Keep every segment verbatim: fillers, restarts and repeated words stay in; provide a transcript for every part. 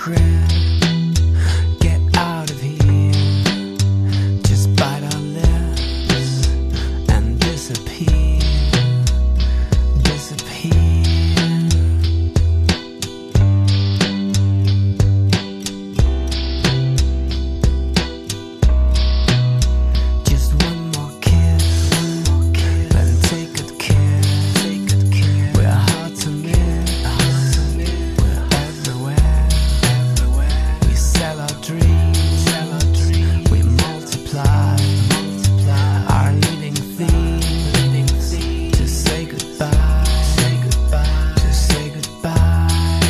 crib, get out of here, just bite our lips and disappear, disappear. Just one more kiss, let him take good care, we're hard to miss. Dreams, we multiply, our leading theme, to say goodbye, to say goodbye.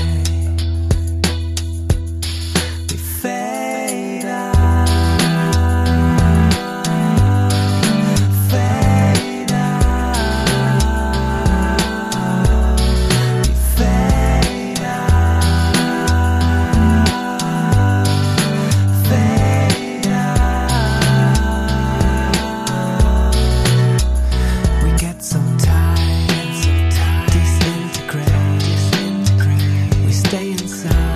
We fade out, fade out, we fade stay inside.